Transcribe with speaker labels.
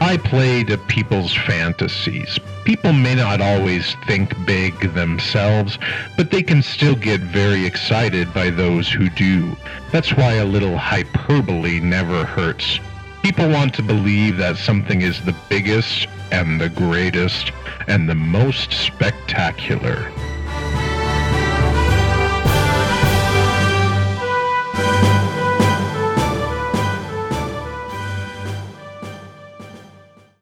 Speaker 1: I play to people's fantasies. People may not always think big themselves, but they can still get very excited by those who do. That's why a little hyperbole never hurts. People want to believe that something is the biggest and the greatest and the most spectacular.